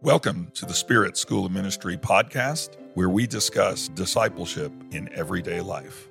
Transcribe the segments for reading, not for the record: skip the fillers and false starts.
Welcome to the Spirit School of Ministry podcast, where we discuss discipleship in everyday life.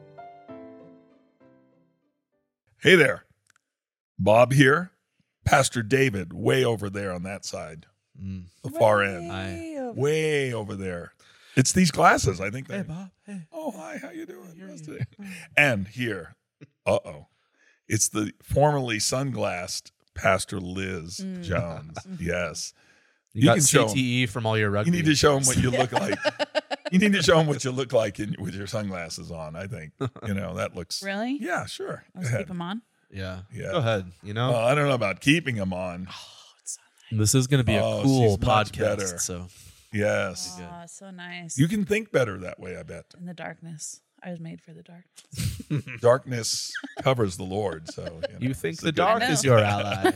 Hey there, Bob here. Pastor David, way over there on that side, the far end, way over there. It's these glasses, I think. Hey, Bob. Hey. Oh, hi, how you doing? And here, it's the formerly sunglassed Pastor Liz Jones. Yes. You got can show CTE from all your rugby. You need to show them what you look like. You need to show them what you look like with your sunglasses on, I think. That looks... Really? Yeah, sure. Let's keep them on. Yeah. Yeah. Go ahead. I don't know about keeping them on. This is going to be a cool she's much podcast. better. So Yes. Oh, so nice. You can think better that way, I bet. In the darkness. I was made for the darkness. Darkness covers the Lord, so... you think it's a the good dark thing. is your ally.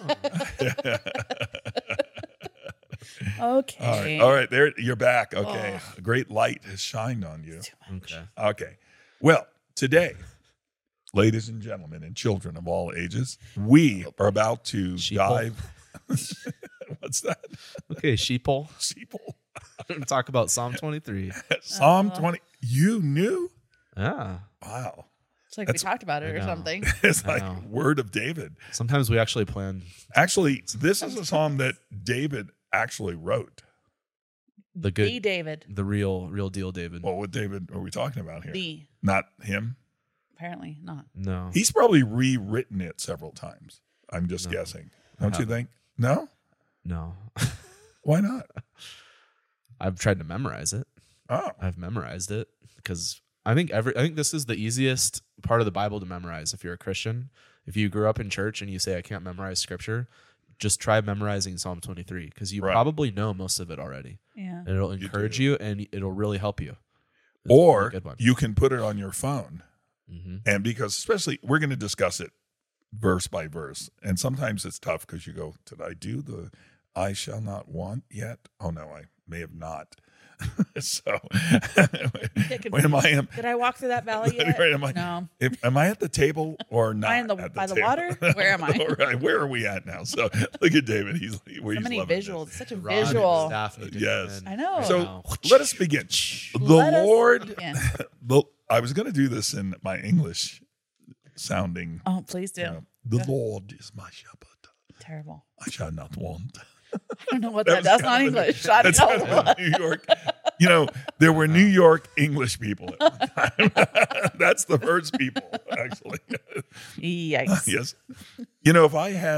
Okay. All right. There, you're back. Okay. A great light has shined on you. Okay. Well, today, ladies and gentlemen and children of all ages, we are about to dive. What's that? Okay, sheeple. Sheeple. Talk about Psalm 23. Psalm 20. You knew? Yeah. Wow. It's like we talked about it or something. It's I like know. word of David. Sometimes we actually plan. Actually, this is a psalm that David actually wrote. The David. The real deal David. Well, what David are we talking about here? The. Not him. Apparently not. No. He's probably rewritten it several times. I'm just guessing. Don't you think? No? No. Why not? I've tried to memorize it. Oh. I've memorized it because I think this is the easiest part of the Bible to memorize if you're a Christian. If you grew up in church and you say I can't memorize scripture, just try memorizing Psalm 23 because you probably know most of it already. Yeah. And it'll encourage you and it'll really help you. It's Or a really good one. you can put it on your phone. Mhm. And because especially we're going to discuss it verse by verse. And sometimes it's tough because you go, did I do the I shall not want yet? Oh, no, I may have not. So when am I? Did I walk through that valley yet? No. Am I at the table or not? Am I by the water? Where am I? Right, where are we at now? So look at David. He's So many loving visuals. this. Such a Rod and visual. staff need to Yes. come in. I know. So let us begin. Let us Lord, begin. I was going to do this in my English sounding. Oh, please do. The Lord is my shepherd. Terrible. I shall not want. I don't know what that's not English. I don't That's kind know. of a New York. There were New York English people at the time. That's the first people, actually. Yikes. Yes. If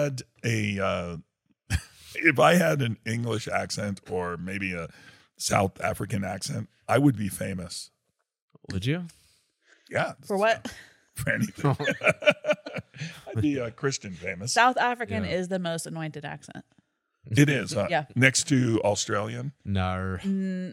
I had an English accent or maybe a South African accent, I would be famous. Would you? Yeah. For what? For anything. I'd be Christian famous. South African Yeah. is the most anointed accent. It is. Yeah. Next to Australian. No. No.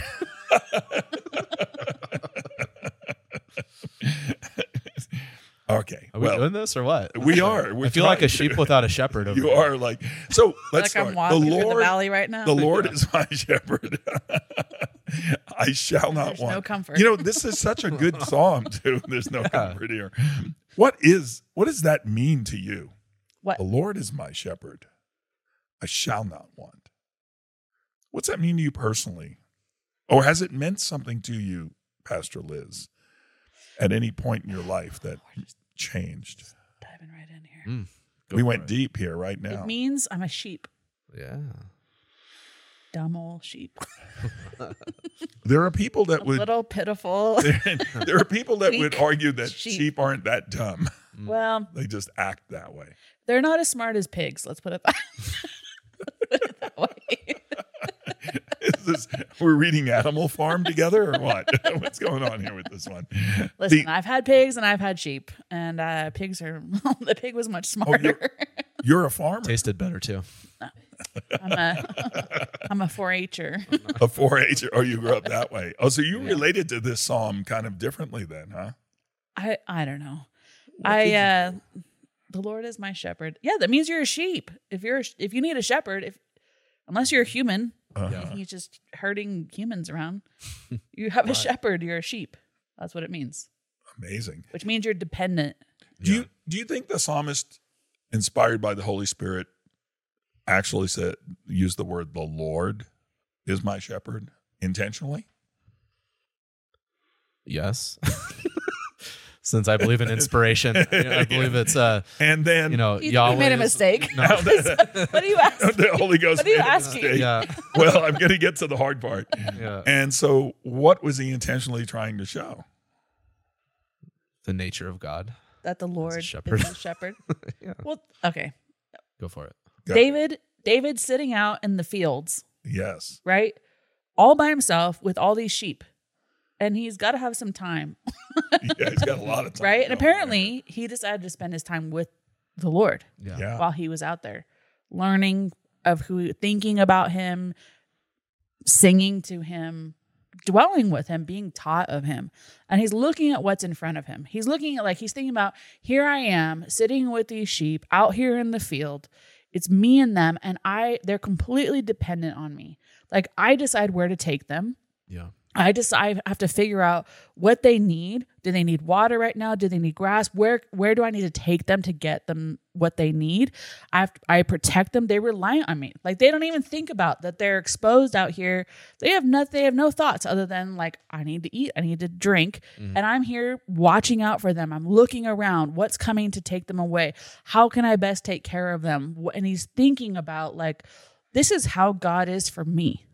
Okay. Are we doing this or what? We are. I feel like a sheep without a shepherd over You here. are like, so let's Like I'm start. The walking through the Lord, valley right now. the Lord is my shepherd. I shall not There's want. no comfort. This is such a good psalm too. There's no comfort here. What does that mean to you? What? The Lord is my shepherd. I shall not want. What's that mean to you personally? Or has it meant something to you, Pastor Liz, at any point in your life that changed? Diving right in here. Go We for went it. deep here right now. It means I'm a sheep. Yeah. Dumb old sheep. There are people that would Little pitiful. there are people that would Weak argue that sheep. sheep aren't that dumb. Well, They just act that way. they're not as smart as pigs. Let's put it that, way. We're reading Animal Farm together or what? What's going on here with this one? Listen, I've had pigs and I've had sheep, and pigs are. The pig was much smarter. You're a farmer, Tasted better too. I'm a 4-H'er. a 4-H. Oh, you grew up that way. Oh, so you related to this psalm kind of differently then, huh? I don't know. What did The Lord is my shepherd. Yeah, that means you're a sheep. If you need a shepherd, unless you're a human, Uh-huh. he's just herding humans around. You have a shepherd, you're a sheep. That's what it means. Amazing. Which means you're dependent. Do you think the psalmist, inspired by the Holy Spirit, actually use the word "the Lord is my shepherd" intentionally? Yes. Since I believe in inspiration, I believe it's and then Yahweh made a mistake. No. What are you asking? The Holy Ghost. What are you made a asking? mistake. Yeah. Well, I'm going to get to the hard part. Yeah. And so, what was he intentionally trying to show? The nature of God. That the Lord is shepherd. the shepherd. Yeah. Well, okay. Go for it. Go. David sitting out in the fields, Yes. right? All by himself with all these sheep. And he's got to have some time, Yeah, he's got a lot of time. right? And going apparently he decided to spend his time with the Lord Yeah. there. Yeah. while he was out there, learning of who, thinking about him, singing to him, dwelling with him, being taught of him. And he's looking at what's in front of him. He's looking at, he's thinking about, here I am sitting with these sheep out here in the field. It's me and them, and they're completely dependent on me. Like, I decide where to take them. Yeah. I have to figure out what they need. Do they need water right now? Do they need grass? Where do I need to take them to get them what they need? I protect them. They rely on me. Like, they don't even think about that they're exposed out here. They have no thoughts other than I need to eat, I need to drink, and I'm here watching out for them. I'm looking around. What's coming to take them away? How can I best take care of them? And he's thinking about this is how God is for me.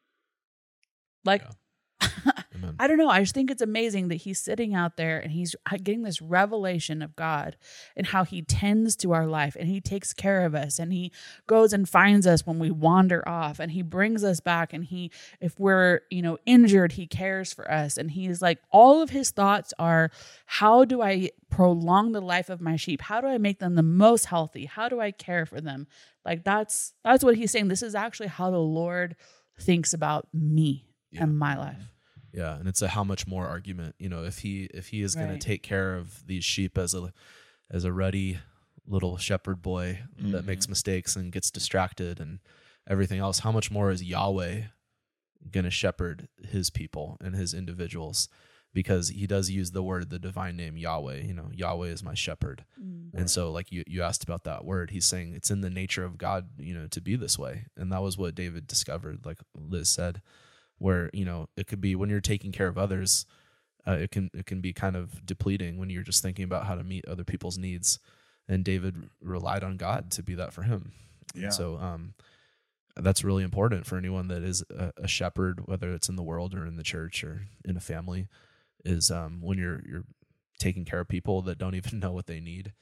Amen. I don't know. I just think it's amazing that he's sitting out there and he's getting this revelation of God and how he tends to our life and he takes care of us and he goes and finds us when we wander off and he brings us back and if we're, injured, he cares for us. And he's all of his thoughts are, how do I prolong the life of my sheep? How do I make them the most healthy? How do I care for them? That's what he's saying. This is actually how the Lord thinks about me and my life. Yeah, and it's a how much more argument. If he is going to Right. take care of these sheep as a ruddy little shepherd boy that makes mistakes and gets distracted and everything else, how much more is Yahweh going to shepherd his people and his individuals? Because he does use the divine name Yahweh. Yahweh is my shepherd. And so you asked about that word, he's saying it's in the nature of God, to be this way. And that was what David discovered, like Liz said, where, it could be when you're taking care of others, it can be kind of depleting when you're just thinking about how to meet other people's needs. And David relied on God to be that for him. Yeah. And so that's really important for anyone that is a shepherd, whether it's in the world or in the church or in a family, is when you're taking care of people that don't even know what they need,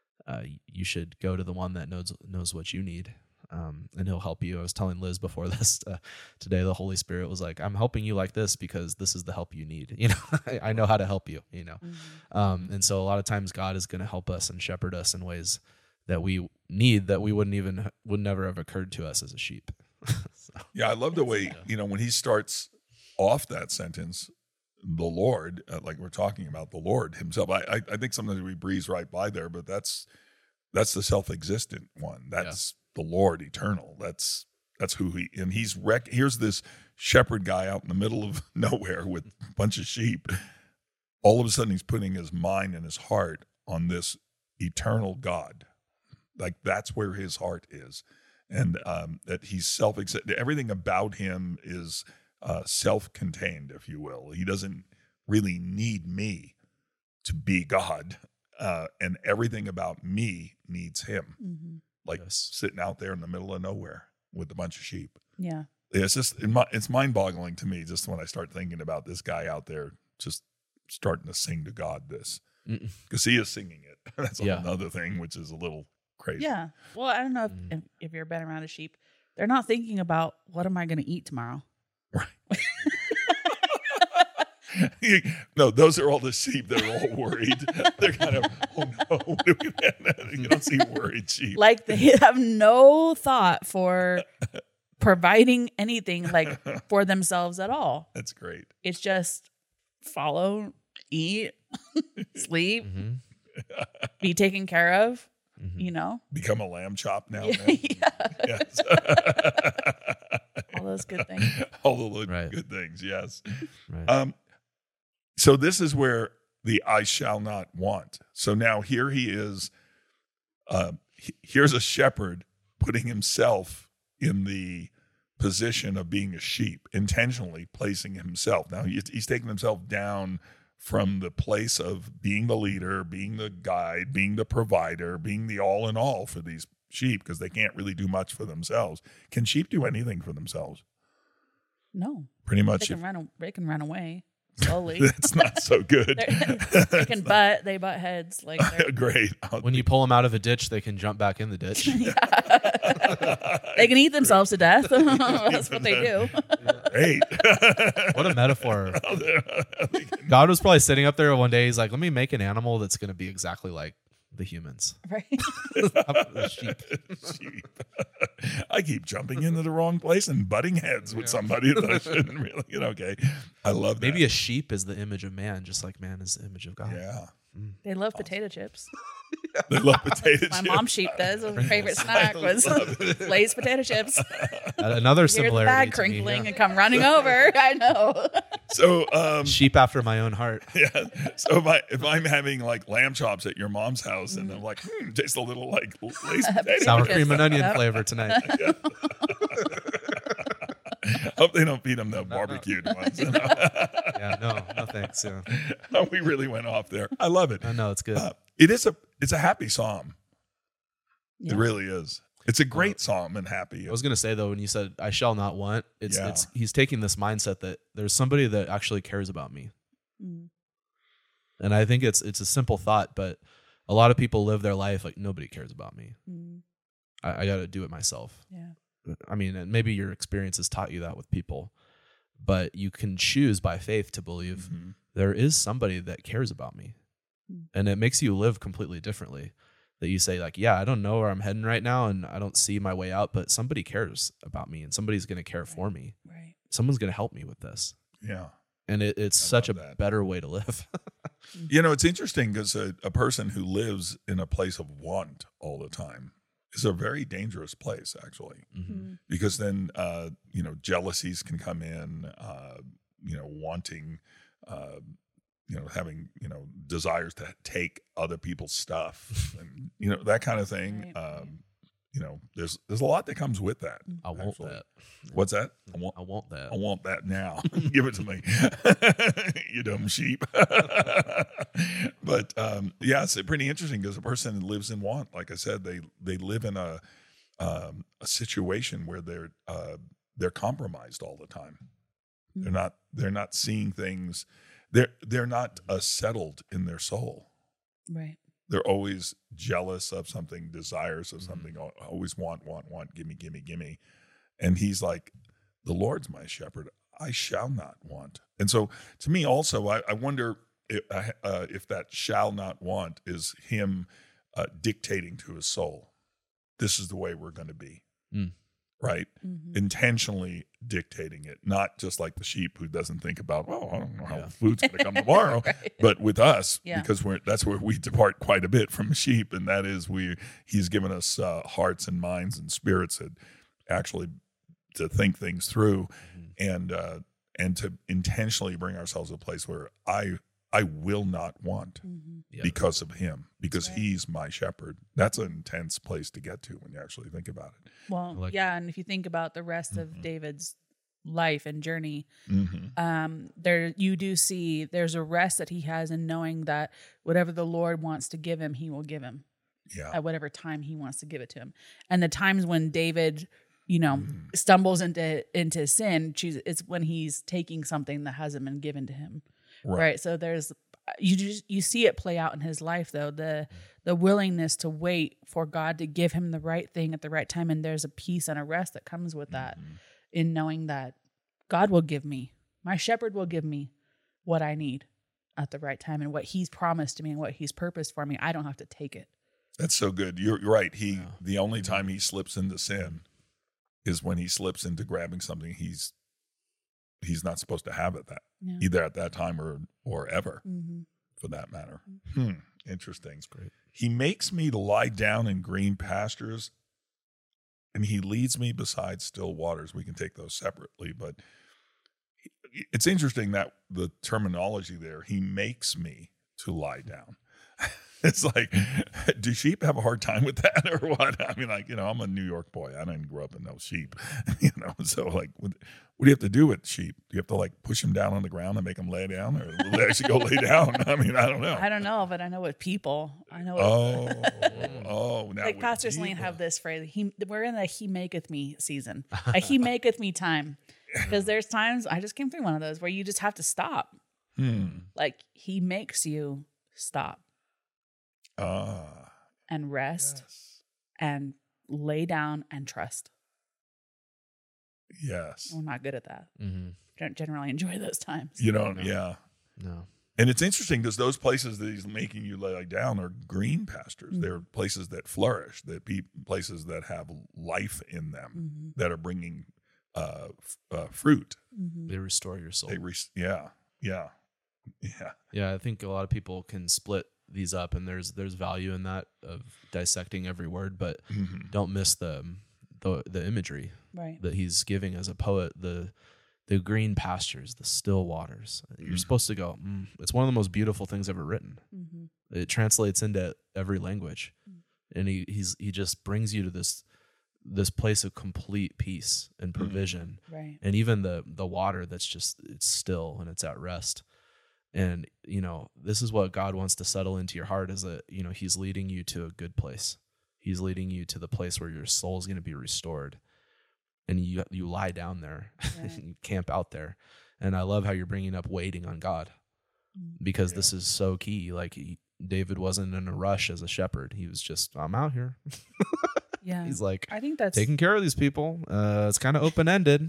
you should go to the one that knows what you need. And he'll help you. I was telling Liz before this today, the Holy Spirit was like, I'm helping you like this because this is the help you need. I know how to help you, and so a lot of times God is going to help us and shepherd us in ways that we need that would never have occurred to us as a sheep. So, Yeah, I love the way, when he starts off that sentence, the Lord, like we're talking about the Lord himself. I think sometimes we breeze right by there, but that's the self-existent one. That's the Lord eternal. That's who here's this shepherd guy out in the middle of nowhere with a bunch of sheep. All of a sudden he's putting his mind and his heart on this eternal God. That's where his heart is. And that he's self-existent. Everything about him is self-contained, if you will. He doesn't really need me to be God. And everything about me needs him. Mm-hmm. Sitting out there in the middle of nowhere with a bunch of sheep. Yeah. It's just, it's mind-boggling to me just when I start thinking about this guy out there just starting to sing to God this. Because he is singing it. That's another thing, which is a little crazy. Yeah. Well, I don't know if you've been around a sheep. They're not thinking about, what am I going to eat tomorrow? Right. No, those are all the sheep that are all worried. They're kind of, oh no. You don't see worried sheep. They have no thought for providing anything for themselves at all. That's great. It's just follow, eat, sleep, be taken care of, Become a lamb chop now. Yeah. Yes. All those good things. All the Right. good things, yes. right. So this is where the I shall not want. So now here he is. Here's a shepherd putting himself in the position of being a sheep, intentionally placing himself. Now he's taking himself down from the place of being the leader, being the guide, being the provider, being the all in all for these sheep, because they can't really do much for themselves. Can sheep do anything for themselves? No. Pretty much. They can run away slowly. That's not so good. They can they butt heads. Like Great. When you pull them out of a ditch, they can jump back in the ditch. They can eat themselves to death. That's what they do. Great. What a metaphor. God was probably sitting up there one day. He's like, let me make an animal that's going to be exactly like the humans. Right. The sheep. Sheep. I keep jumping into the wrong place and butting heads with somebody that I shouldn't really. Okay. I love that. Maybe a sheep is the image of man, just like man is the image of God. Yeah. They love potato chips. They love potato chips. My mom sheep does. Her favorite snack was Lay's potato chips. Another Hear the similarity bag to me, crinkling and come running over. I know. So sheep after my own heart. yeah. So if I'm having like lamb chops at your mom's house and I'm like, tastes a little like Lay's potato. Sour cream and onion flavor tonight. Hope they don't feed them the barbecued ones. Yeah, no thanks. Yeah. We really went off there. I love it. I know it's good. It's a happy psalm. Yeah. It really is. It's a great psalm and happy. I was gonna say though, when you said "I shall not want," it's Yeah. he's taking this mindset that there's somebody that actually cares about me, and I think it's a simple thought, but a lot of people live their life like nobody cares about me. I got to do it myself. Yeah. I mean, and maybe your experience has taught you that with people, but you can choose by faith to believe there is somebody that cares about me, and it makes you live completely differently. That you say like, yeah, I don't know where I'm heading right now, and I don't see my way out, but somebody cares about me, and somebody's going to care for me. Right. Someone's going to help me with this. Yeah. And it's such a better way to live. It's interesting because a person who lives in a place of want all the time is a very dangerous place, actually, because then, jealousies can come in, wanting, having, desires to take other people's stuff and, that kind of thing. Right. There's a lot that comes with that. I want actually. that. What's that? I want that. I want that now. Give it to me, you dumb sheep. But it's pretty interesting because a person that lives in want, like I said, they live in a situation where they're compromised all the time. They're not seeing things. They're not settled in their soul. Right. They're always jealous of something, desires of something, always want, gimme. And he's like, the Lord's my shepherd. I shall not want. And so to me also, I wonder if that shall not want is him dictating to his soul, this is the way we're going to be, right? Intentionally dictating it, not just like the sheep who doesn't think about, I don't know how food's going to come tomorrow, Right. but with us, Yeah. because that's where we depart quite a bit from sheep, and that is he's given us hearts and minds and spirits that actually to think things through and to intentionally bring ourselves to a place where I will not want because of him, because he's my shepherd. That's an intense place to get to when you actually think about it. Well, and if you think about the rest of David's life and journey, there you do see there's a rest that he has in knowing that whatever the Lord wants to give him, he will give him at whatever time he wants to give it to him. And the times when David stumbles into sin, it's when he's taking something that hasn't been given to him. Right. So there's you see it play out in his life though, the willingness to wait for God to give him the right thing at the right time, and there's a peace and a rest that comes with that in knowing that God will give me, my shepherd will give me what I need at the right time and what he's promised to me and what he's purposed for me. I don't have to take it. That's so good. You're right. The only time he slips into sin is when he slips into grabbing something he's not supposed to have either at that time or ever, for that matter. Interesting. That's great. He makes me to lie down in green pastures, and he leads me beside still waters. We can take those separately, but it's interesting that the terminology there, he makes me to lie down. It's like, do sheep have a hard time with that or what? I mean, like, I'm a New York boy. I didn't grow up in no sheep, So like, what do you have to do with sheep? Do you have to like push them down on the ground and make them lay down, or will they actually go lay down? I mean, I don't know. I don't know, but I know with people. I know. Now like Pastor Selene have this phrase. We're in the "He maketh me" season. A "He maketh me" time, because there's times I just came through one of those where you just have to stop. Like He makes you stop. And rest, and lay down and trust. Yes. We're not good at that. Don't generally enjoy those times. Yeah. No. And it's interesting because those places that he's making you lay down are green pastures. They're places that flourish, places that have life in them, that are bringing fruit. They restore your soul. Yeah. I think a lot of people can split these up, and there's value in that, of dissecting every word, but don't miss the imagery that he's giving as a poet. The green pastures, the still waters. You're supposed to go, it's one of the most beautiful things ever written. It translates into every language, and he just brings you to this place of complete peace and provision, and even the water that's just, it's still and it's at rest. And, this is what God wants to settle into your heart, is that, he's leading you to a good place. He's leading you to the place where your soul is going to be restored. And you lie down there, and you camp out there. And I love how you're bringing up waiting on God, because this is so key. Like David wasn't in a rush as a shepherd. He was just, I'm out here. Yeah. He's like, I think that's taking care of these people. It's kind of open-ended.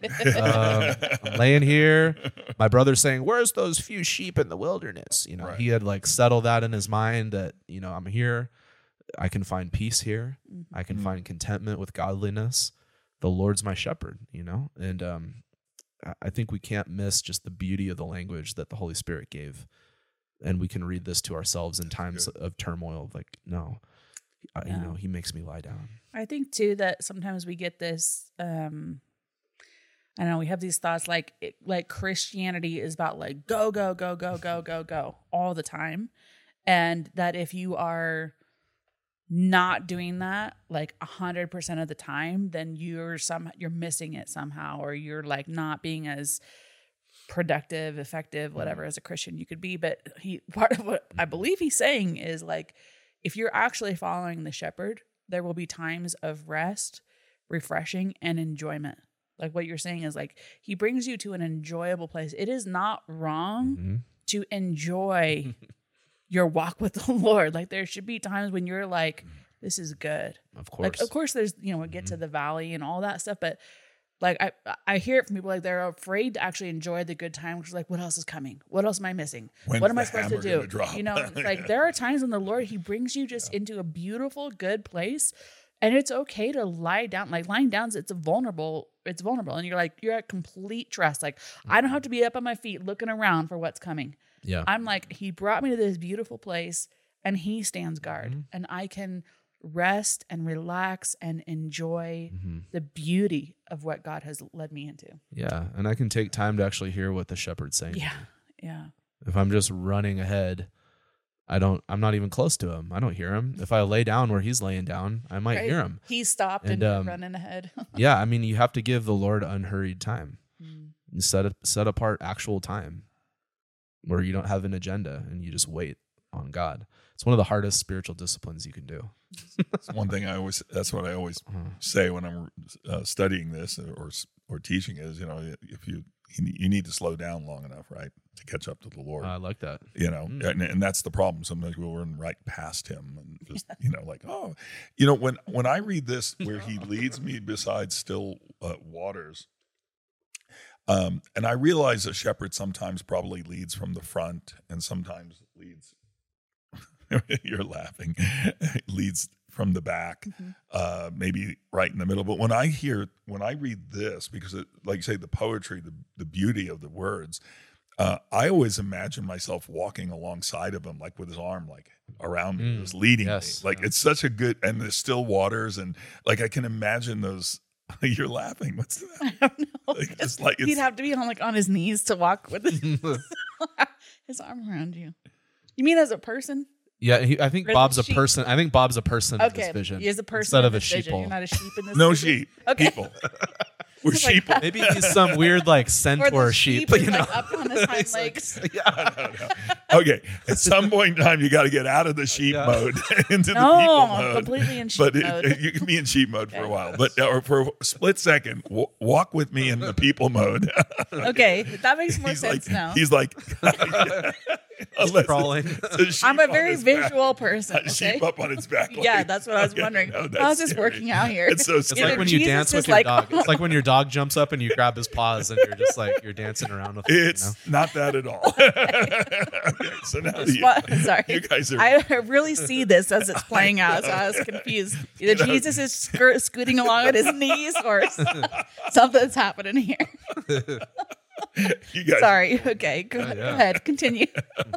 I'm laying here. My brother's saying, where's those few sheep in the wilderness? He had like settled that in his mind that, I'm here. I can find peace here. I can find contentment with godliness. The Lord's my shepherd, and I think we can't miss just the beauty of the language that the Holy Spirit gave. And we can read this to ourselves in times of turmoil. Like, no, he makes me lie down. I think too that sometimes we get this. I don't know. We have these thoughts like Christianity is about like go go go go go go go all the time, and that if you are not doing that like 100% of the time, then you're missing it somehow, or you're like not being as productive, effective, whatever as a Christian you could be. But part of what I believe he's saying is like, if you're actually following the shepherd, there will be times of rest, refreshing, and enjoyment. Like what you're saying is like, he brings you to an enjoyable place. It is not wrong to enjoy your walk with the Lord. Like there should be times when you're like, this is good. Of course. Like, of course there's, we get to the valley and all that stuff, but like I hear it from people like they're afraid to actually enjoy the good time, which is like, what else is coming? What else am I missing? What am I supposed to do? Like there are times when the Lord, he brings you just into a beautiful, good place, and it's okay to lie down. Like lying down, it's vulnerable, and you're at complete trust. Like I don't have to be up on my feet looking around for what's coming. Yeah, I'm like, he brought me to this beautiful place, and he stands guard, and I can rest and relax and enjoy the beauty of what God has led me into. Yeah, and I can take time to actually hear what the shepherd's saying. Yeah. If I'm just running ahead, I'm not even close to him. I don't hear him. If I lay down where he's laying down, I might hear him. He stopped and you're running ahead. Yeah, I mean, you have to give the Lord unhurried time. Set apart actual time where you don't have an agenda and you just wait on God. It's one of the hardest spiritual disciplines you can do. It's one thing that's what I always say when I'm studying this or teaching is, if you need to slow down long enough, right, to catch up to the Lord. I like that. And that's the problem. Sometimes we'll run right past him and just, like, when I read this where he leads me beside still waters, and I realize a shepherd sometimes probably leads from the front and sometimes leads, you're laughing, leads from the back, maybe right in the middle. But when I read this, because like you say, the poetry, the beauty of the words, I always imagine myself walking alongside of him, like with his arm like around me, just leading me. Like it's such a good, and there's still waters, and like I can imagine those. You're laughing. What's that? I don't know. Like he'd have to be on his knees to walk with his arm around you. You mean as a person? Yeah, I think Or is Bob's it a sheep? person. I think Bob's a person in Okay, this vision. he is a person instead in of a this vision. sheeple. You're not a sheep in this No vision? sheep. Okay. People. We're was like, sheep. Maybe he's some weird like Or centaur the sheep. is You know? like up on his hind legs. Okay. At some point in time, you got to get out of the sheep Yeah. mode into the No, people mode. completely in sheep But mode. you can be in sheep mode for a while, but or for a split second, walk with me in the people mode. Okay, that makes more sense now. He's like, unless crawling. it's a sheep I'm a on very his back. visual person. A Okay? sheep up on its back. Yeah, leg. that's what I was Okay, wondering. no, that's How's this scary. working out here? It's so It's scary. like when you Jesus dance is with your like- dog. It's like when your dog jumps up and you grab his paws and you're just like you're dancing around with him. It's not that at all. Okay, so now Sorry. you guys are. I really see this as it's playing out, so I was confused. Either Jesus is scooting along at his knees or something's happening here. you guys, Sorry. Okay, go yeah. ahead. Continue.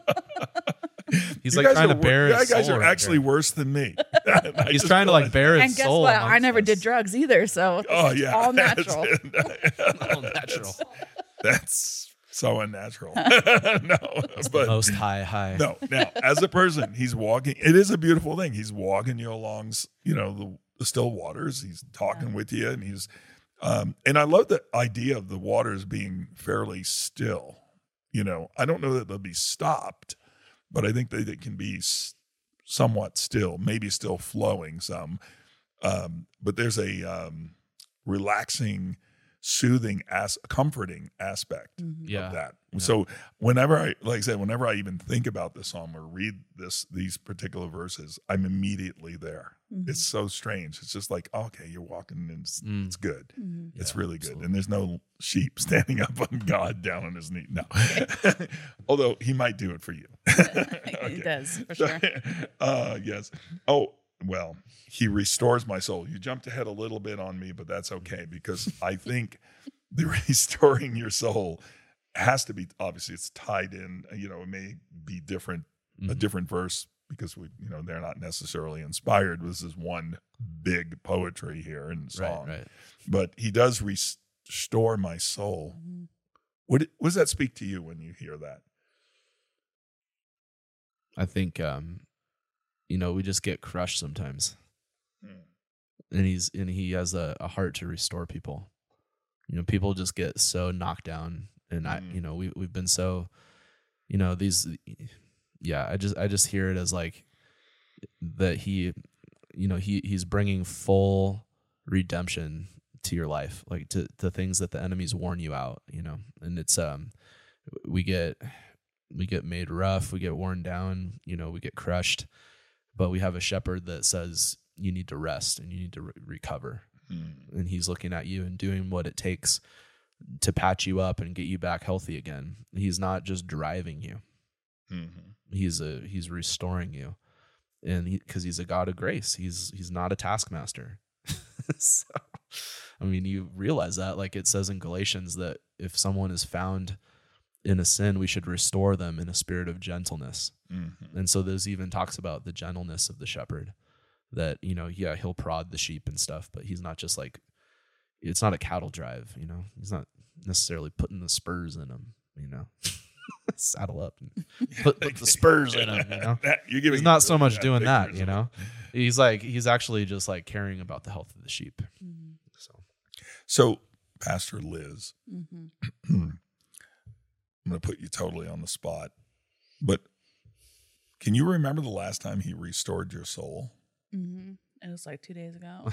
He's you like guys trying are to bear You his guys soul are right actually there. worse than me. He's trying to like bear his And guess soul. what? I amongst never us. did drugs either, so Oh it's yeah, all natural. All natural. That's so unnatural. No, but Most high. no. Now, as a person, he's walking. It is a beautiful thing. He's walking you along, the still waters. He's talking with you, and he's, and I love the idea of the waters being fairly still. I don't know that they'll be stopped, but I think they can be somewhat still, maybe still flowing some. But there's a relaxing, soothing, comforting aspect Yeah. of that. Yeah. So whenever I even think about this psalm or read these particular verses, I'm immediately there. Mhm. It's so strange. It's just like, okay, you're walking and it's good. Mhm. It's Yeah, really good. absolutely. And there's no sheep standing up on God down on his knee. No. Although he might do it for you. He does, for sure. Yes. Oh, well, he restores my soul. You jumped ahead a little bit on me, but that's okay because I think the restoring your soul has to be, obviously it's tied in, it may be different, a different verse because they're not necessarily inspired. This is one big poetry here in song, Right. but he does restore my soul. Mhm. What does that speak to you when you hear that? I think we just get crushed sometimes. And he has a heart to restore people. People just get so knocked down, and we've been so, these, yeah. I just hear it as like that he's bringing full redemption to your life, like to things that the enemies warn you out, and it's we get made rough, we get worn down, we get crushed, but we have a shepherd that says you need to rest and you need to recover. And he's looking at you and doing what it takes to patch you up and get you back healthy again. He's not just driving you. He's restoring you. And because he's a God of grace, he's not a taskmaster. So, I mean, you realize that, like it says in Galatians, that if someone is found in a sin, we should restore them in a spirit of gentleness. And so this even talks about the gentleness of the shepherd, that, he'll prod the sheep and stuff, but he's not just like, it's not a cattle drive, he's not necessarily putting the spurs in them, saddle up and put the spurs in him, he's not so much doing that, he's actually just like caring about the health of the sheep. So Pastor Liz, Mhm. I'm going to put you totally on the spot, but can you remember the last time he restored your soul? Mhm. It was like 2 days ago.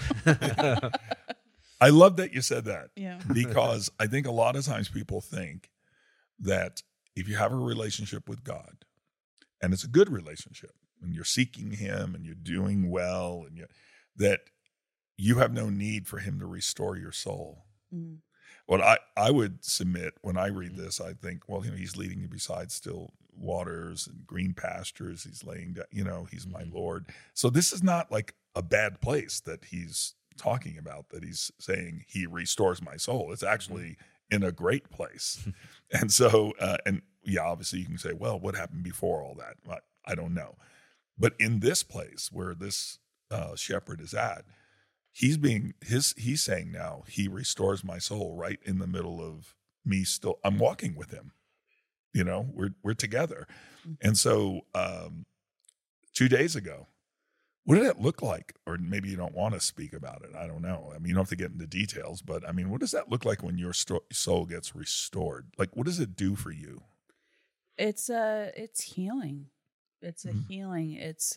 I love that you said that. Yeah. Because I think a lot of times people think that if you have a relationship with God, and it's a good relationship, and you're seeking him and you're doing well, and that you have no need for him to restore your soul. Mhm. What I would submit when I read this, I think, well, he's leading you beside still waters and green pastures. He's laying down, he's my Lord. So this is not like a bad place that he's talking about, that he's saying he restores my soul. It's actually in a great place. And so, obviously you can say, well, what happened before all that? I don't know. But in this place where this shepherd is at, he's saying now, he restores my soul right in the middle of me still. I'm walking with him. We're together. And so 2 days ago. What did it look like? Or maybe you don't want to speak about it. I don't know. I mean, you don't have to get into details, but I mean, what does that look like when your soul gets restored? Like, what does it do for you? It's healing. It's a healing. It's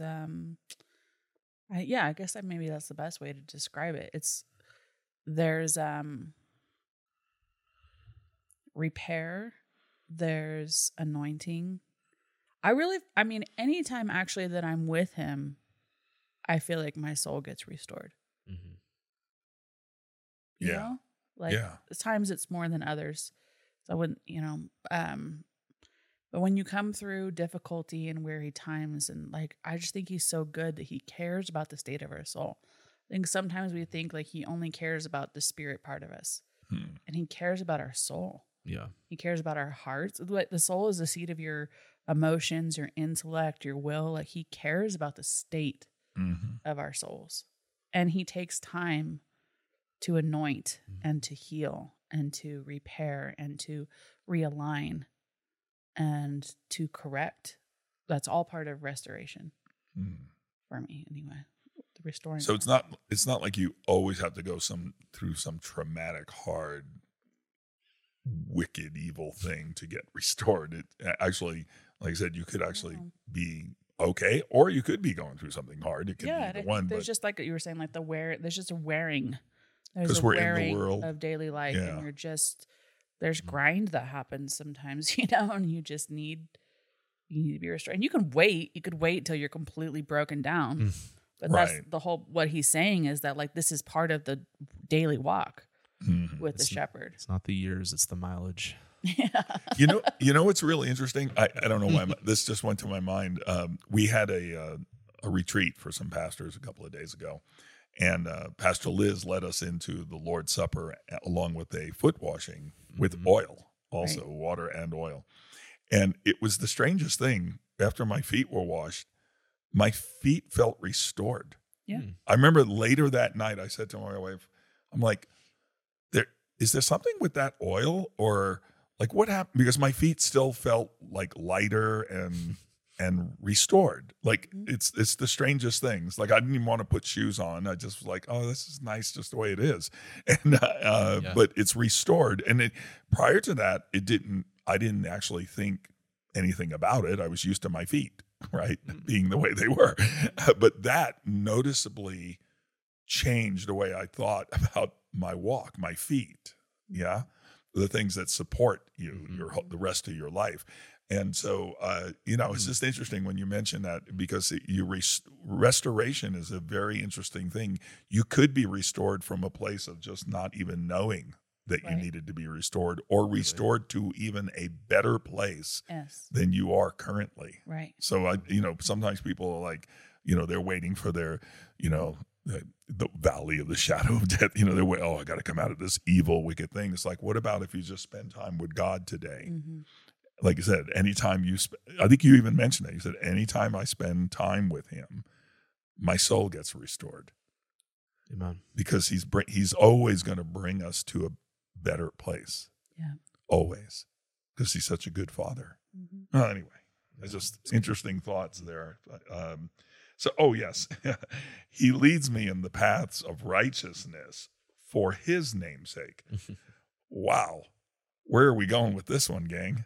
I guess maybe that's the best way to describe it. There's repair, there's anointing. I mean, anytime actually that I'm with him, I feel like my soul gets restored. Mm-hmm. You know? Like at times it's more than others. So I wouldn't, but when you come through difficulty and weary times, and like, I just think he's so good that he cares about the state of our soul. I think sometimes we think like he only cares about the spirit part of us, and he cares about our soul. Yeah. He cares about our hearts. The soul is the seat of your emotions, your intellect, your will. Like, he cares about the state of our souls. And he takes time to anoint and to heal and to repair and to realign and to correct. That's all part of restoration for me, anyway. The restoring. So it's not like you always have to go through some traumatic, hard, wicked, evil thing to get restored. It actually, like I said, you could actually be okay, or you could be going through something hard. It could be the one. There's just like you were saying, like there's just a wearing. There's because a we're wearing in the world of daily life, and you're just there's grind that happens sometimes, and you just need to be restored. And you can wait. You could wait till you're completely broken down. But that's the whole. What he's saying is that like this is part of the daily walk with the shepherd. It's not the years; it's the mileage. Yeah. You know what's really interesting? I don't know why this just went to my mind. We had a retreat for some pastors a couple of days ago, and Pastor Liz led us into the Lord's Supper along with a foot washing with oil, also water and oil. And it was the strangest thing. After my feet were washed, my feet felt restored. Yeah. I remember later that night, I said to my wife, I'm like, is there something with that oil, or like what happened? Because my feet still felt like lighter and restored. Like it's the strangest things. Like I didn't even want to put shoes on. I just was like, oh, this is nice just the way it is. And but it's restored. And prior to that, I didn't actually think anything about it. I was used to my feet, right, being the way they were. But that noticeably changed the way I thought about my walk, my feet. Yeah. The things that support you, the rest of your life. And so, it's just interesting when you mention that, because restoration is a very interesting thing. You could be restored from a place of just not even knowing that you needed to be restored, or restored to even a better place than you are currently. Right. So, sometimes people are like, they're waiting for their, the valley of the shadow of death. They're waiting, I got to come out of this evil, wicked thing. It's like, what about if you just spend time with God today? Like I said, anytime I think you even mentioned that. You said, anytime I spend time with him, my soul gets restored. Amen. Because he's always going to bring us to a better place. Yeah. Always. Because he's such a good father. Anyway, it's just interesting thoughts there. Yes, he leads me in the paths of righteousness for his name's sake. Wow. Where are we going with this one, gang?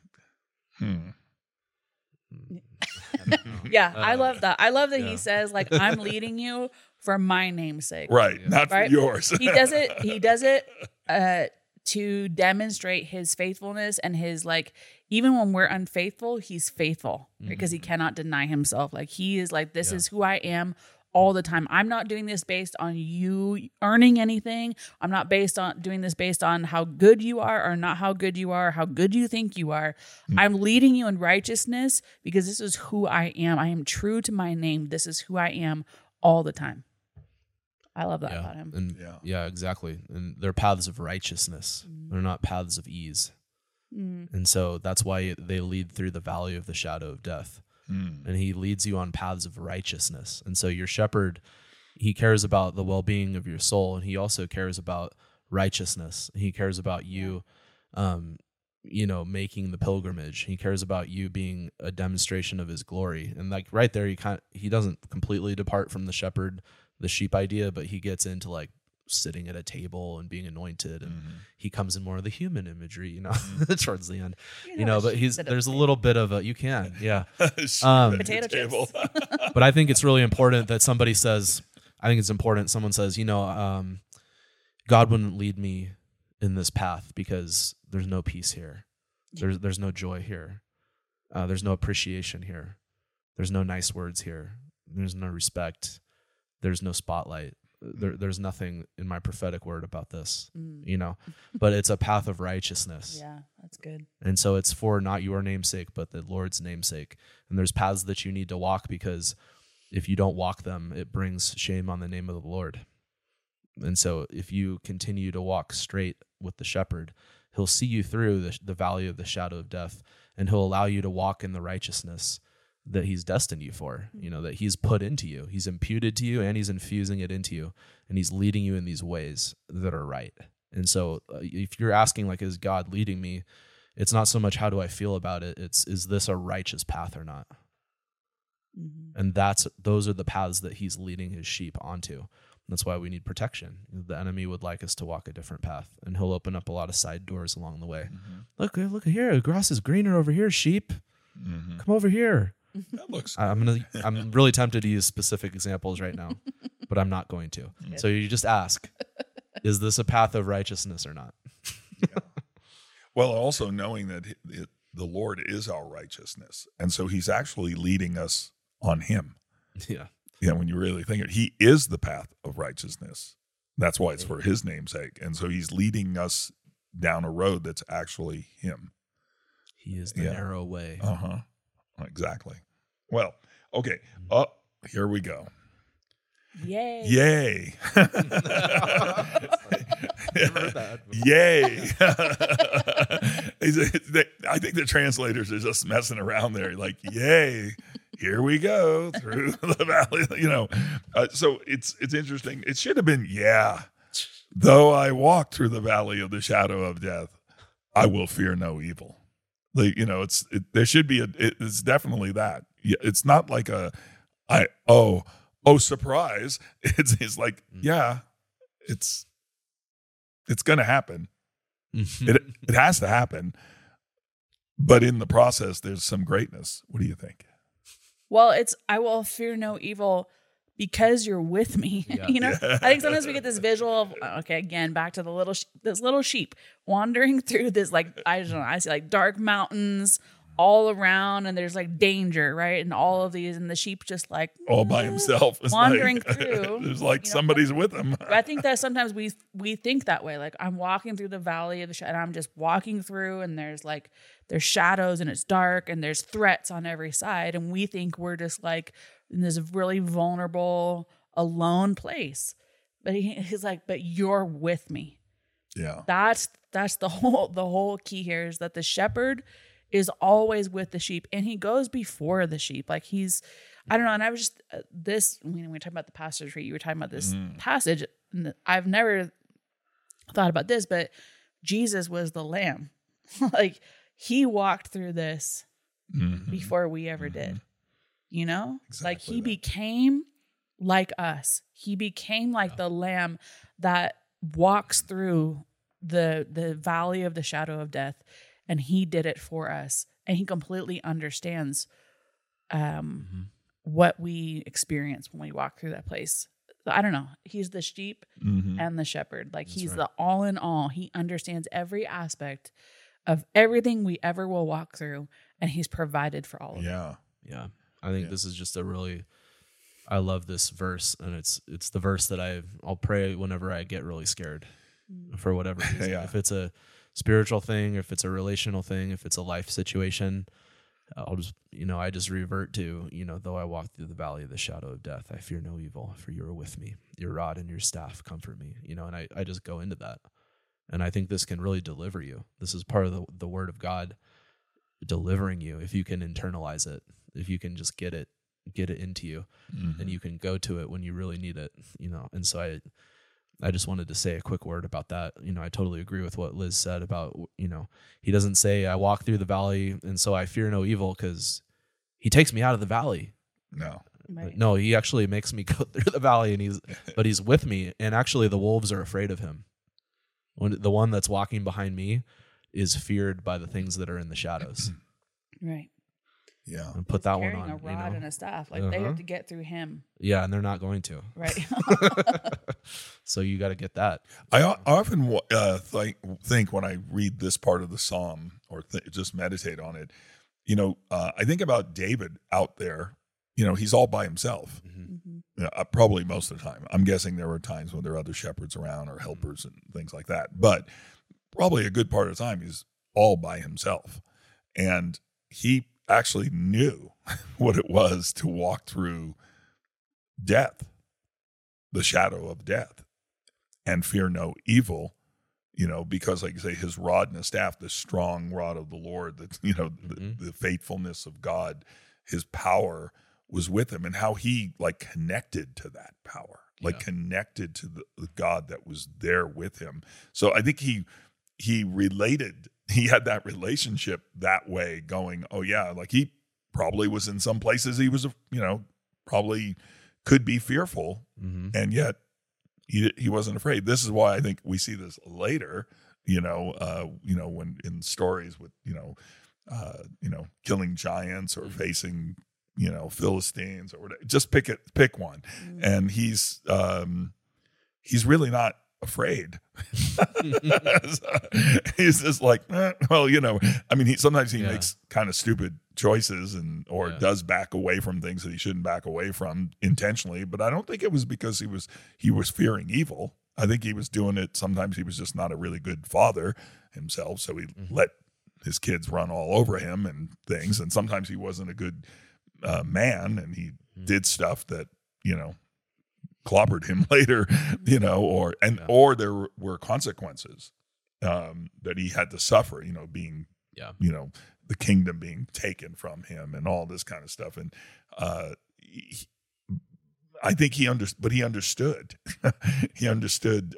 Yeah, I love that. I love that he says, like, I'm leading you for my name's sake. Right, not for yours. He does it to demonstrate his faithfulness and his, like, even when we're unfaithful, he's faithful because he cannot deny himself. Like, he is like, this is who I am all the time. I'm not doing this based on you earning anything. I'm not doing this based on how good you are or not how good you are, or how good you think you are. I'm leading you in righteousness because this is who I am. I am true to my name. This is who I am all the time. I love that about him. And exactly. And they're paths of righteousness. They're not paths of ease. And so that's why they lead through the valley of the shadow of death. And he leads you on paths of righteousness. And so your shepherd, he cares about the well-being of your soul, and he also cares about righteousness. He cares about you making the pilgrimage. He cares about you being a demonstration of his glory. And like right there, he doesn't completely depart from the shepherd, the sheep idea, but he gets into like sitting at a table and being anointed, and he comes in more of the human imagery, towards the end, but there's a little bit of potato chips. But I think it's really important that someone says, God wouldn't lead me in this path because there's no peace here. There's no joy here. There's no appreciation here. There's no nice words here. There's no respect. There's no spotlight. There's nothing in my prophetic word about this, but it's a path of righteousness. Yeah, that's good. And so it's for not your namesake, but the Lord's namesake. And there's paths that you need to walk, because if you don't walk them, it brings shame on the name of the Lord. And so if you continue to walk straight with the shepherd, he'll see you through the valley of the shadow of death, and he'll allow you to walk in the righteousness that he's destined you for, that he's put into you. He's imputed to you, and he's infusing it into you, and he's leading you in these ways that are right. And so if you're asking, like, is God leading me? It's not so much how do I feel about it. It's, is this a righteous path or not? Mm-hmm. And those are the paths that he's leading his sheep onto. That's why we need protection. The enemy would like us to walk a different path, and he'll open up a lot of side doors along the way. Mm-hmm. Look here, the grass is greener over here, sheep. Mm-hmm. Come over here. That looks. I'm really tempted to use specific examples right now, but I'm not going to. Good. So you just ask, is this a path of righteousness or not? Yeah. Well, also knowing that the Lord is our righteousness, and so he's actually leading us on him. Yeah. Yeah, when you really think it, he is the path of righteousness. That's why it's for his namesake. And so he's leading us down a road that's actually him. He is the narrow way. Uh-huh. Exactly. Well, okay. Here we go. Yay. Yay. Yay. I think the translators are just messing around there. Like, yay. Here we go through the valley, so it's interesting. It should have been, though I walk through the valley of the shadow of death, I will fear no evil. There should be it's definitely that. It's not like surprise. It's like, it's going to happen. It has to happen. But in the process, there's some greatness. What do you think? Well, I will fear no evil because you're with me. Yeah. I think sometimes we get this visual of, again, back to this little sheep wandering through this, I see like dark mountains all around, and there's like danger, right? And all of these, and the sheep just like all by himself, wandering through. There's like somebody's with him. I think that sometimes we think that way. Like, I'm walking through the valley of the shadow, and I'm just walking through, and there's shadows, and it's dark, and there's threats on every side, and we think we're just like in this really vulnerable, alone place. But he's like, but you're with me. Yeah. That's the whole key here, is that the shepherd is always with the sheep, and he goes before the sheep. Like, I don't know. And I was just when we were talking about the passage, right? You were talking about this passage, and I've never thought about this, but Jesus was the lamb. Like, he walked through this before we ever did. Exactly, like, he became like us. He became like the lamb that walks through the valley of the shadow of death, and he did it for us, and he completely understands what we experience when we walk through that place. I don't know. He's the sheep and the shepherd. Like, he's right. The all in all. He understands every aspect of everything we ever will walk through, and he's provided for all of it. Yeah. I think this is just I love this verse, and it's the verse that I'll pray whenever I get really scared for whatever reason. If it's a spiritual thing, if it's a relational thing, if it's a life situation, I'll just, I just revert to, though I walk through the valley of the shadow of death, I fear no evil, for you are with me. Your rod and your staff comfort me, and I just go into that. And I think this can really deliver you. This is part of the word of God delivering you, if you can internalize it, if you can just get it into you, and you can go to it when you really need it, And so I just wanted to say a quick word about that. I totally agree with what Liz said about, he doesn't say I walk through the valley and so I fear no evil, because he takes me out of the valley. No. Right. No, he actually makes me go through the valley, and he's with me. And actually the wolves are afraid of him. When the one that's walking behind me is feared by the things that are in the shadows. Right. Yeah. And put that one Carrying on. a rod and a staff. Like they have to get through him. Yeah, and they're not going to. Right. So you got to get that. I often think when I read this part of the psalm or just meditate on it, I think about David out there. He's all by himself. Mm-hmm. Probably most of the time. I'm guessing there were times when there were other shepherds around or helpers and things like that. But probably a good part of the time he's all by himself. And he actually knew what it was to walk through death, the shadow of death, and fear no evil, because like you say, his rod and his staff, the strong rod of the Lord, that, the faithfulness of God, his power was with him, and how he connected to that power, connected to the God that was there with him. So I think he had that relationship that way going, oh yeah, he probably was in some places he was, probably could be fearful, and yet he wasn't afraid. This is why I think we see this later, when in stories with, killing giants or facing, Philistines or whatever. Just pick one. And he's really not afraid. He's just sometimes he makes kind of stupid choices or does back away from things that he shouldn't back away from intentionally, but I don't think it was because he was fearing evil. I think he was doing it. Sometimes he was just not a really good father himself, so he let his kids run all over him and things, and sometimes he wasn't a good man, and he did stuff that clobbered him later, or there were consequences that he had to suffer, being, the kingdom being taken from him and all this kind of stuff. And I think he understood. He understood.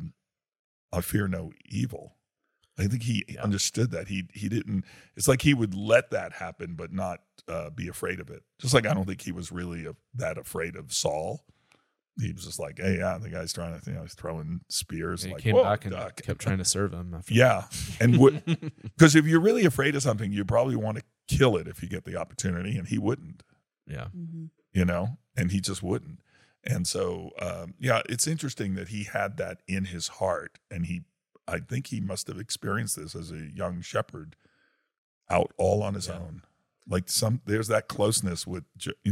I fear no evil. I think he understood that. He didn't. It's like he would let that happen, but not be afraid of it. Just like I don't think he was really that afraid of Saul. He was just like, hey, the guy's trying to, he's throwing spears. He like, came back and duck. kept trying to serve him. And because if you're really afraid of something, you probably want to kill it if you get the opportunity, and he wouldn't. Yeah. And he just wouldn't. And so, it's interesting that he had that in his heart, and I think he must have experienced this as a young shepherd out all on his own. There's that closeness with,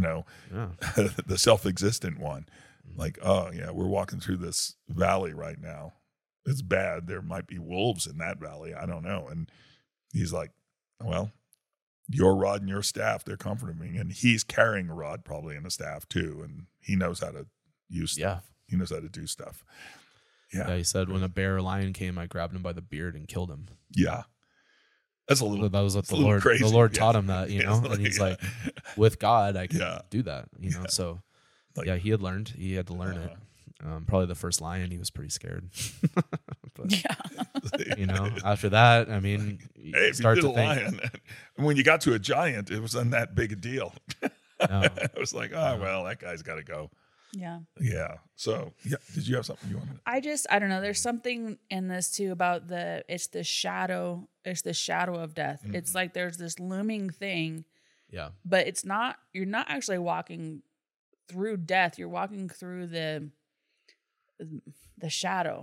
the self-existent one. We're walking through this valley right now. It's bad. There might be wolves in that valley. I don't know. And he's like, well, your rod and your staff, they're comforting me. And he's carrying a rod probably and a staff too. And he knows how to use stuff. He knows how to do stuff. Yeah. He said, when a bear or lion came, I grabbed him by the beard and killed him. Yeah. That's a little. That was what the crazy. Lord taught him that, and he's like, with God, I can do that, So, he had learned. He had to learn it. Probably the first lion, he was pretty scared. But, after that, you start to think. Lion, when you got to a giant, it wasn't that big a deal. It was like, well, that guy's got to go. Yeah. Yeah. So, did you have something you wanted? I don't know. There's something in this too about it's the shadow of death. Mm-hmm. It's like there's this looming thing. Yeah. But you're not actually walking through death. You're walking through the shadow.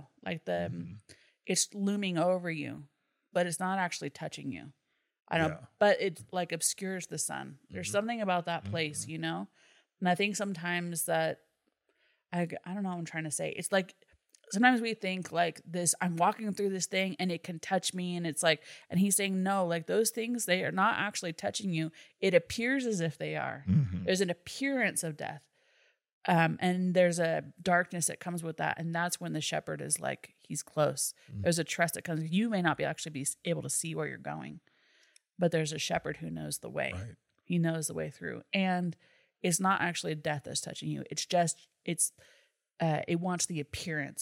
It's looming over you, but it's not actually touching you. But it obscures the sun. There's something about that place, And I think sometimes that I don't know what I'm trying to say. It's like sometimes we think this, I'm walking through this thing and it can touch me, and it's and he's saying no, those things, they are not actually touching you. It appears as if they are. Mm-hmm. There's an appearance of death. And there's a darkness that comes with that. And that's when the shepherd is he's close. Mm-hmm. There's a trust that comes. You may not actually be able to see where you're going, but there's a shepherd who knows the way. Right. He knows the way through. And it's not actually death that's touching you. It's just, it wants the appearance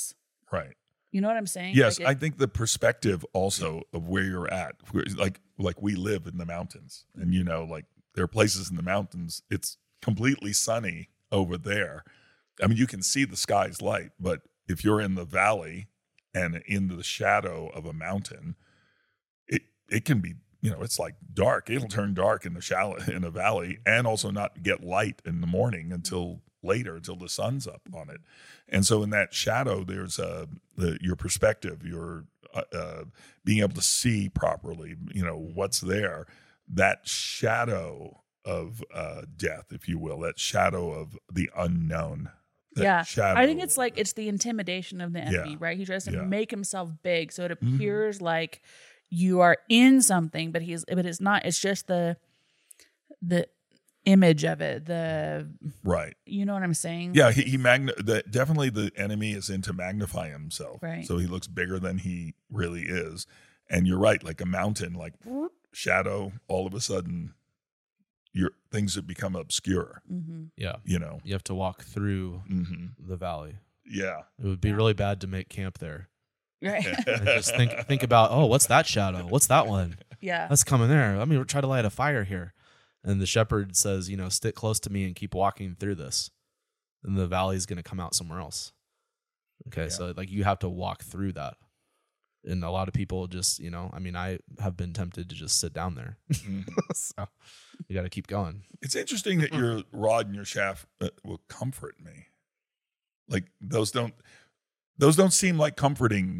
Right. You know what I'm saying? Yes, Like I think the perspective also of where you're at, like we live in the mountains, and like there are places in the mountains, it's completely sunny over there. I mean, you can see the sky's light, but if you're in the valley and in the shadow of a mountain, it can be, it's like dark. It'll turn dark in a valley, and also not get light in the morning until later, until the sun's up on it. And so in that shadow, there's your perspective, your being able to see properly, what's there. That shadow of death, if you will, that shadow of the unknown. Shadow, I think it's like it's the intimidation of the enemy, right? He tries to make himself big, so it appears like you are in something, but it's not. It's just the image of it. Right. You know what I'm saying? Yeah. Definitely the enemy is into magnifying himself, right? So he looks bigger than he really is. And you're right, like a mountain, like shadow. All of a sudden, things have become obscure. Mm-hmm. Yeah. You have to walk through the valley. Yeah. It would be really bad to make camp there. Right. And just think about, what's that shadow? What's that one? Yeah. Let's come in there. Let me try to light a fire here. And the shepherd says, stick close to me and keep walking through this. And the valley's going to come out somewhere else. Okay. So like you have to walk through that. And a lot of people just, I have been tempted to just sit down there. So you got to keep going. It's interesting that your rod and your shaft will comfort me. Like those don't seem like comforting,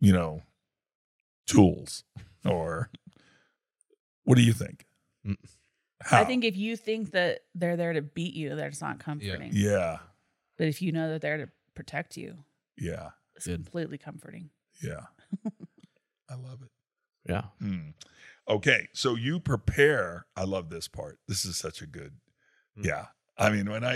tools. Or what do you think? How? I think if you think that they're there to beat you, that's not comforting. Yeah. But if you know that they're to protect you, it's Good. completely comforting. Yeah. I love it. Yeah. Okay. So you prepare. I love this part. This is such a good. Yeah. I mean, when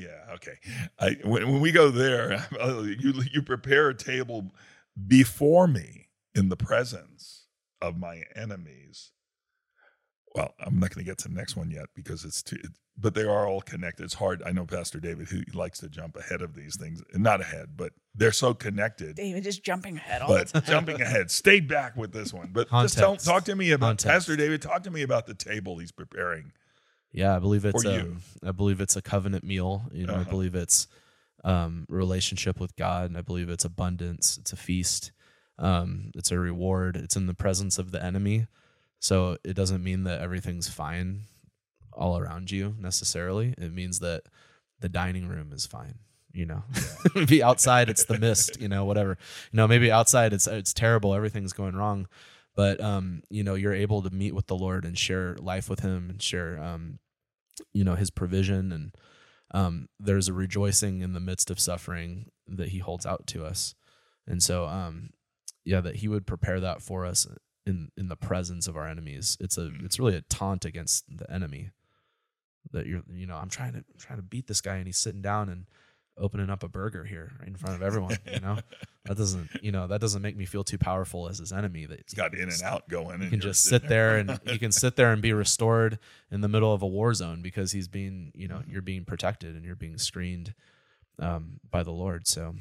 when we go there, you prepare a table before me in the presence of my enemies. Well, I'm not going to get to the next one yet because but they are all connected. It's hard. I know Pastor David, who likes to jump ahead of these things, not ahead, but they're so connected. David just jumping ahead. Jumping ahead. Stay back with this one. But just talk to me about Pastor David. Talk to me about the table he's preparing. Yeah, I believe it's a covenant meal. I believe it's relationship with God, and I believe it's abundance. It's a feast. It's a reward. It's in the presence of the enemy. So it doesn't mean that everything's fine all around you necessarily. It means that the dining room is fine. Maybe outside it's the mist. Whatever. Maybe outside it's terrible. Everything's going wrong. But you're able to meet with the Lord and share life with Him and share His provision, and there's a rejoicing in the midst of suffering that He holds out to us. And so that He would prepare that for us in the presence of our enemies. It's really a taunt against the enemy that I'm trying to beat this guy and he's sitting down and opening up a burger here right in front of everyone. That doesn't make me feel too powerful as his enemy. That it's got in and out going. You can just sit there and you can sit there and be restored in the middle of a war zone because he's being, you're being protected and you're being screened by the Lord. So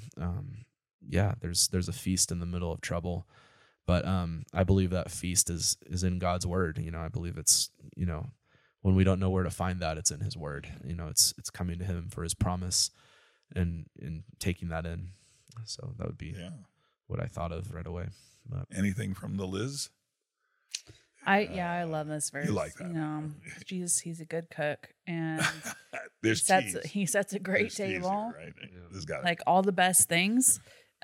there's a feast in the middle of trouble. But I believe that feast is in God's word. I believe it's, when we don't know where to find that, it's in His word. It's coming to Him for His promise and taking that in. So that would be what I thought of right away. But anything from the Liz? I love this verse. You like that? Jesus, He's a good cook, and he sets a great table. Right? This guy, like all the best things.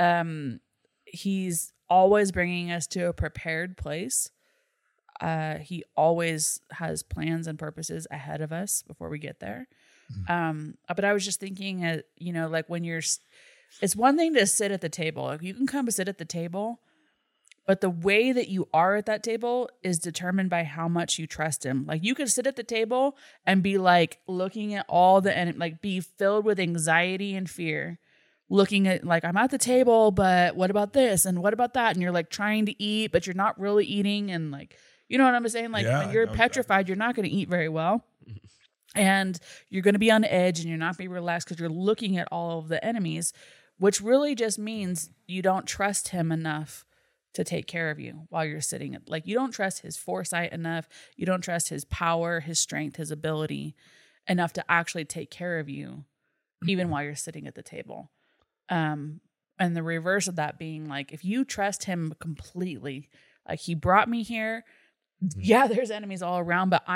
He's always bringing us to a prepared place. He always has plans and purposes ahead of us before we get there. But I was just thinking, like when it's one thing to sit at the table. Like you can come sit at the table, but the way that you are at that table is determined by how much you trust Him. Like you could sit at the table and be like looking at like be filled with anxiety and fear, looking at like, I'm at the table, but what about this? And what about that? And you're like trying to eat, but you're not really eating. And like, you know what I'm saying? Like when you're petrified, you're not going to eat very well. And you're going to be on edge and you're not be relaxed because you're looking at all of the enemies. which really just means you don't trust him enough to take care of you while you're sitting. Like, you don't trust his foresight enough. You don't trust his power, his strength, his ability enough to actually take care of you, even while you're sitting at the table. And the reverse of that being like, if you trust him completely, like, he brought me here. Yeah, there's enemies all around, but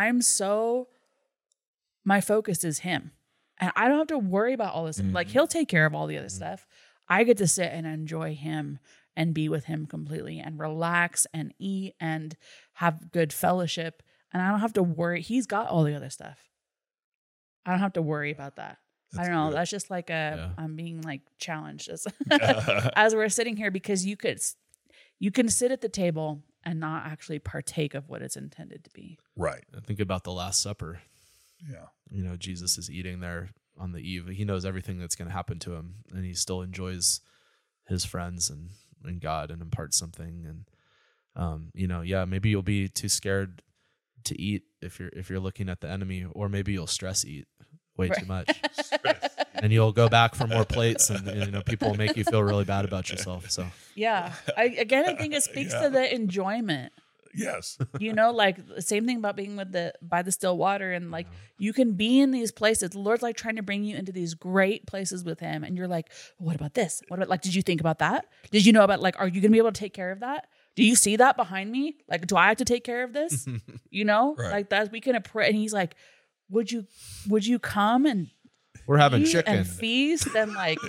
my focus is him. And I don't have to worry about all this. Like, he'll take care of all the other stuff. I get to sit and enjoy him and be with him completely and relax and eat and have good fellowship. And I don't have to worry. He's got all the other stuff. I don't have to worry about that. I don't know. Good. That's just like I'm being like challenged as we're sitting here, because you can sit at the table and not actually partake of what it's intended to be. Right. Think about the Last Supper. Yeah. You know, Jesus is eating there on the eve. He knows everything that's going to happen to him, and he still enjoys his friends and God and imparts something. And, maybe you'll be too scared to eat if you're looking at the enemy, or maybe you'll stress eat way too much. And you'll go back for more plates, and people will make you feel really bad about yourself. So yeah, I think it speaks to the enjoyment. Yes. Like the same thing about being by the still water, and like you can be in these places. The Lord's like trying to bring you into these great places with him, and you're like, what about this? What about, like, did you think about that? Did you know about, like, are you gonna be able to take care of that? Do you see that behind me? Like, do I have to take care of this? Right. Like that we can pray. And he's like, would you come and we're having chicken and feast and like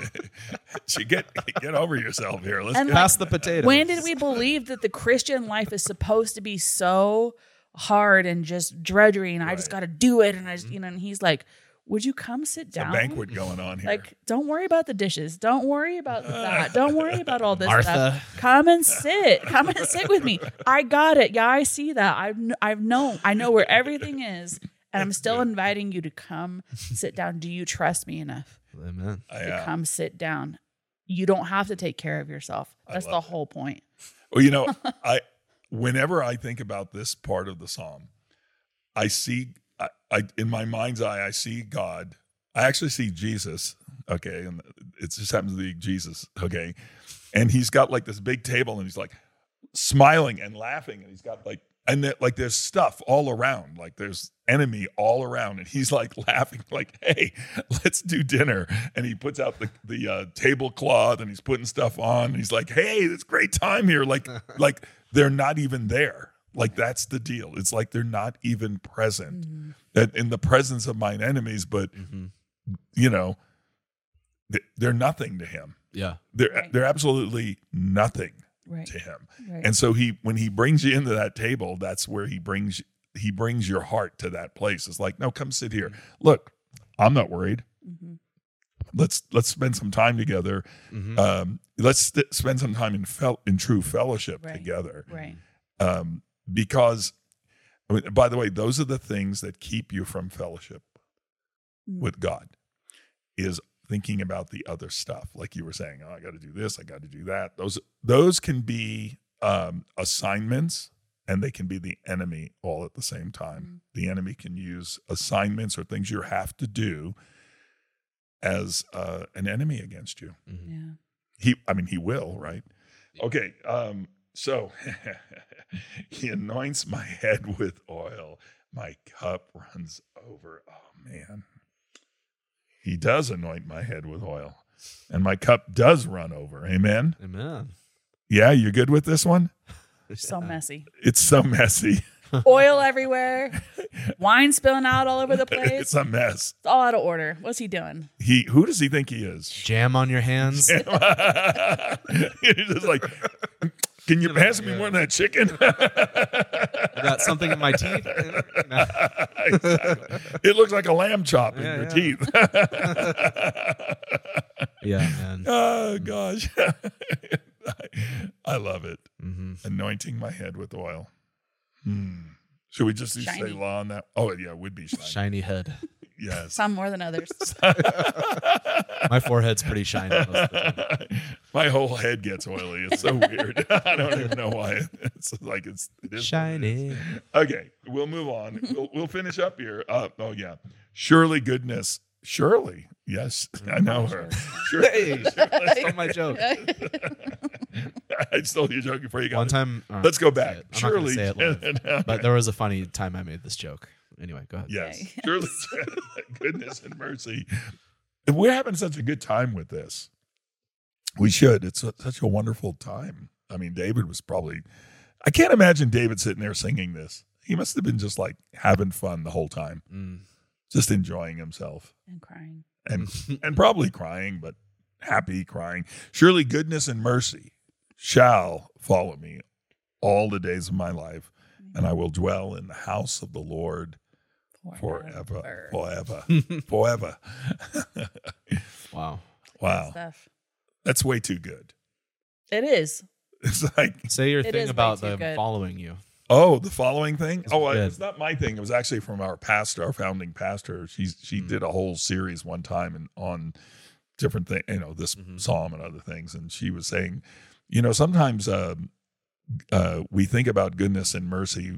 get over yourself here. Let's pass the potatoes. When did we believe that the Christian life is supposed to be so hard and just drudgery and I just got to do it, and I just, and he's like, would you come sit down? It's a banquet going on here. Like, don't worry about the dishes. Don't worry about that. Don't worry about all this Martha. stuff. Come and sit. Come and sit with me. I got it. Yeah, I see that. I know where everything is. And I'm still inviting you to come sit down. Do you trust me enough Amen. to come sit down? You don't have to take care of yourself. That's the whole point. Well, whenever I think about this part of the psalm, I see, in my mind's eye, I see God. I actually see Jesus. Okay, and it just happens to be Jesus. Okay, and he's got like this big table, and he's like smiling and laughing, and he's got like. And that, like, there's stuff all around, like there's enemy all around, and he's like laughing, like, "Hey, let's do dinner." And he puts out the tablecloth, and he's putting stuff on. And he's like, "Hey, it's great time here." Like they're not even there. Like, that's the deal. It's like they're not even present. That in the presence of mine enemies, but they're nothing to him. Yeah, they're absolutely nothing. Right. To him. Right. And so when he brings you into that table, that's where he brings your heart to that place. It's like, no, come sit here. Look, I'm not worried. Mm-hmm. Let's spend some time together. Mm-hmm. Let's spend some time in true fellowship together. Right. Because, by the way, those are the things that keep you from fellowship with God, is thinking about the other stuff. Like you were saying, oh, I got to do this, I got to do that. Those can be assignments, and they can be the enemy all at the same time. The enemy can use assignments or things you have to do as an enemy against you. Yeah. He will, right? Okay. So he anoints my head with oil. My cup runs over. Oh, man. He does anoint my head with oil, and my cup does run over. Amen? Amen. Yeah, you good with this one? So messy. It's so messy. Oil everywhere. Wine spilling out all over the place. It's a mess. It's all out of order. What's he doing? Who does he think he is? Jam on your hands. He's just like, can you pass me more of that chicken? I got something in my teeth. No. Exactly. It looks like a lamb chop in your teeth. Yeah, man. Oh, gosh. I love it. Anointing my head with oil. Should we just say law on that? Oh, yeah, it would be shiny. Shiny head. Yes. Some more than others. My forehead's pretty shiny most of the time. My whole head gets oily. It's so weird. I don't even know why. It's like it is shiny. Okay, we'll move on. We'll finish up here. Oh yeah, surely goodness Shirley. Yes, I know her. Shirley. Hey, stole my joke. I stole your joke before you got One it. time, Let's go back. I'm not gonna Shirley. say it live, but there was a funny time I made this joke. Anyway, go ahead. Yes, Okay. Shirley. Goodness and mercy. And we're having such a good time with this. We should. It's such a wonderful time. I mean, David was probably, I can't imagine David sitting there singing this. He must have been just like having fun the whole time, just enjoying himself And crying. and probably crying, but happy crying. Surely goodness and mercy shall follow me all the days of my life, and I will dwell in the house of the Lord forever. Wow. Wow. Stuff. That's way too good. It is. It's like, Say your It thing is way about too them good. following you. oh, the following thing? It's Oh, good. it's not my thing. It was actually from our pastor, our founding pastor. She did a whole series one time on different things, this psalm and other things. And she was saying, sometimes we think about goodness and mercy,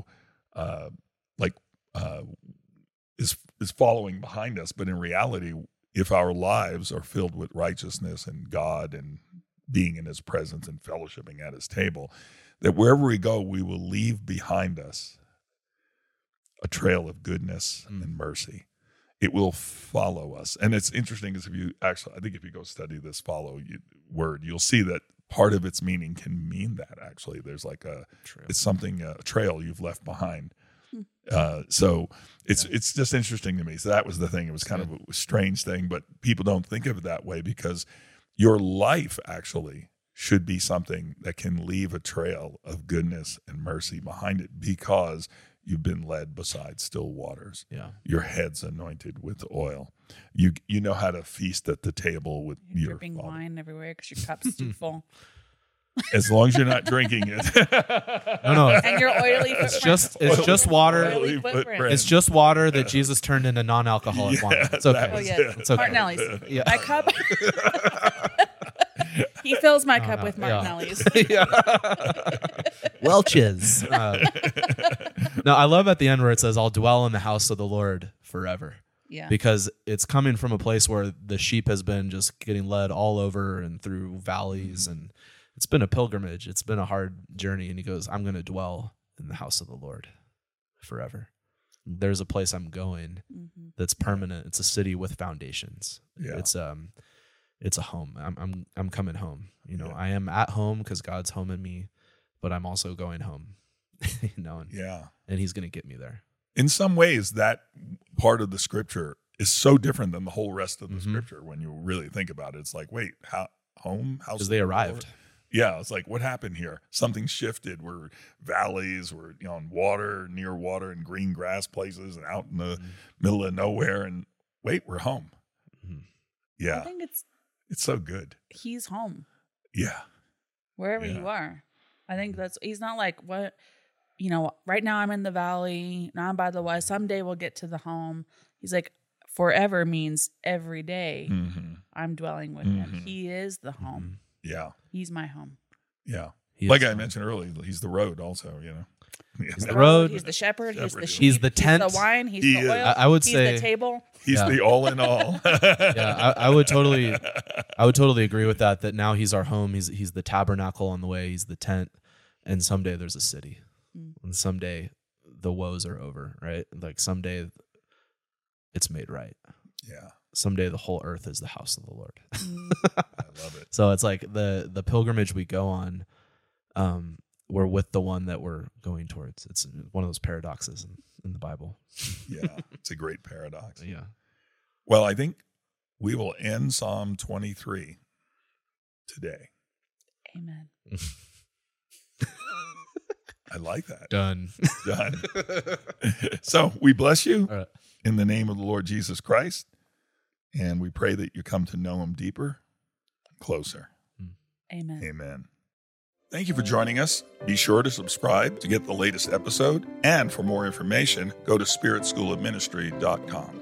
is following behind us. But in reality, if our lives are filled with righteousness and God and being in his presence and fellowshipping at his table, that wherever we go, we will leave behind us a trail of goodness and mercy. It will follow us. And it's interesting is I think if you go study this word, you'll see that part of its meaning can mean that actually. There's like it's something, a trail you've left behind. So it's just interesting to me. So that was the thing. It was kind of a strange thing, but people don't think of it that way because your life actually should be something that can leave a trail of goodness and mercy behind it because you've been led beside still waters. Yeah. Your head's anointed with oil. You know how to feast at the table with You're your dripping Father. wine everywhere because your cup's too full. As long as you're not drinking it. No. And your oily footprint. It's just water. Oily footprint. It's just water that Jesus turned into non-alcoholic wine. It's okay. that Oh, was yes. it. It's okay. Martinelli's. Yeah. My cup. He fills my cup no, with yeah. Martinelli's. Welch's. No, I love at the end where it says, I'll dwell in the house of the Lord forever. Yeah. Because it's coming from a place where the sheep has been just getting led all over and through valleys, and it's been a pilgrimage. It's been a hard journey. And he goes, I'm going to dwell in the house of the Lord forever. There's a place I'm going that's permanent. It's a city with foundations. Yeah. It's a home. I'm coming home. I am at home because God's home in me, but I'm also going home. And he's going to get me there. In some ways, that part of the scripture is so different than the whole rest of the scripture. When you really think about it, it's like, wait, home? House? Because they arrived. Yeah, it's like, what happened here? Something shifted. We're valleys, we're on water, near water, and green grass places, and out in the middle of nowhere. And wait, we're home. Yeah, I think it's so good. he's home Yeah, wherever you are. I think he's not like what, right now I'm in the valley, now I'm by the west. Someday we'll get to the home. He's like, forever means every day I'm dwelling with him. He is the home. yeah, He's my home. yeah. He Like is I mentioned earlier, he's the road also. He's the road. He's the shepherd. He's the sheep. He's the tent. He's the wine. He's He the is. oil. I would he's say the table. He's the all in all. Yeah, I would totally agree with that. That now he's our home. He's the tabernacle on the way. He's the tent, and someday there's a city, and someday the woes are over. Right? Like someday it's made right. Yeah, Someday the whole earth is the house of the Lord. I love it. So it's like the pilgrimage we go on. We're with the one that we're going towards. It's one of those paradoxes in the Bible. Yeah, it's a great paradox. Yeah. Well, I think we will end Psalm 23 today. Amen. I like that. Done. Done. So we bless you All right. in the name of the Lord Jesus Christ, and we pray that you come to know him deeper, closer. Amen. Amen. Thank you for joining us. Be sure to subscribe to get the latest episode. And for more information, go to spiritschoolofministry.com.